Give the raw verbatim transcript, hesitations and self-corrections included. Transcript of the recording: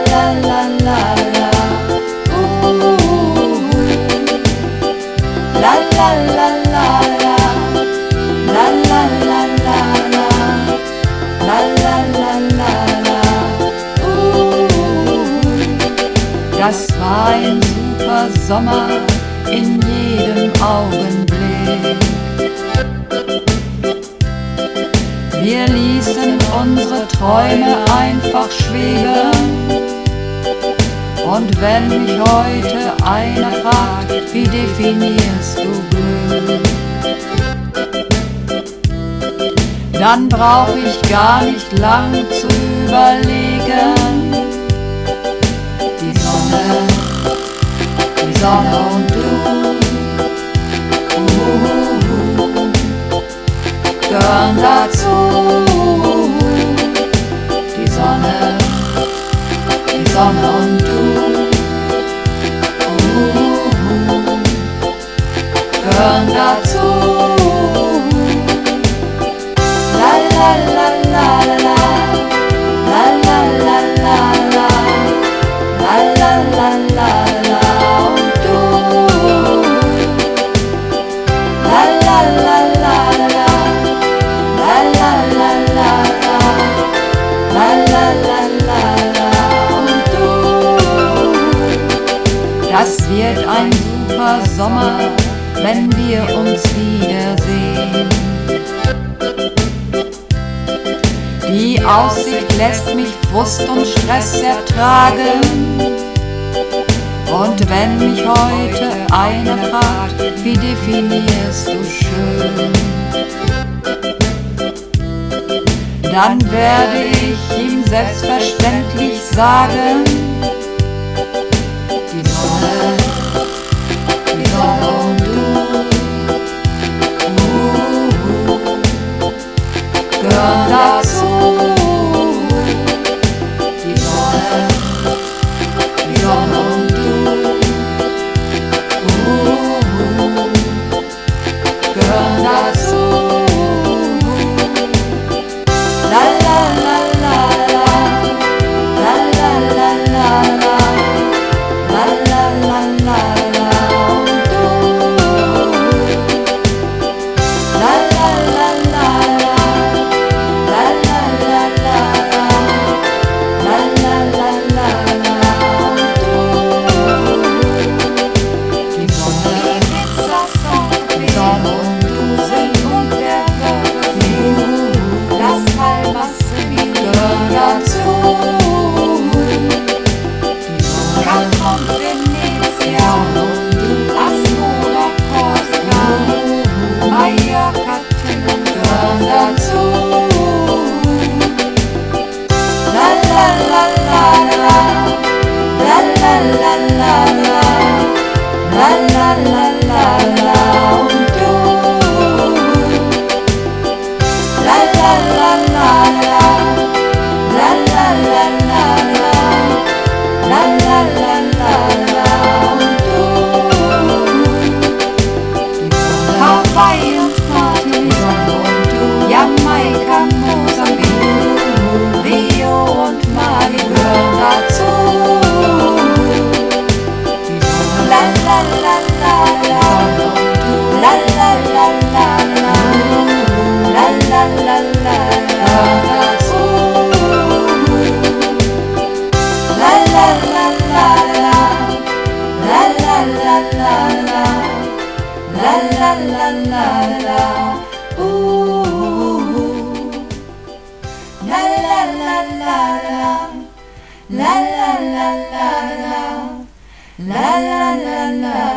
la la la la, ooh, la la la la la, la la la la la, la la la la la, ooh. Das war ein super Sommer in jedem Augenblick. Wir ließen unsere Träume einfach schweben. Und wenn mich heute einer fragt, wie definierst du Glück, dann brauch ich gar nicht lang zu überlegen. Die Sonne, die Sonne und du, uh, gehören dazu. Die Sonne, die Sonne und du, uh, gehören dazu. La la la la la, la la la la la, la la la la la und du. La la la la la, la la la la la, la la la la la und du. Das wird ein super Sommer, wenn wir uns wiedersehen. Die Aussicht lässt mich Frust und Stress ertragen. Und wenn mich heute einer fragt, wie definierst du schön, dann werde ich ihm selbstverständlich sagen, die Sonne, die Sonne und du, uh, gehören dazu. Die Sonne, die Sonne und du, uh, gehören dazu. La la la la la, la la la la la, la la la la la und du. La la la la la, la la la la la, la la la la la und du. Die Sonne, die Sonne und du sind und der Verfügung. Las Palmas gehören dazu. Cancún, Venezia, Las Mura, Corsica, Mallorca gehören dazu. La la la la la, la la la la la, la la la la la und du. La la la la la, la la la la la, la la la la la und du. Hawaii und Martinique und du, Jamaika, Mosambik, Rio und Mali gehören dazu. La la la la la, la la la la la, la la la la la dazu. La la la la la, la la la la la, la la la la la, ooh. La la la la la, la la la la la, la la la la.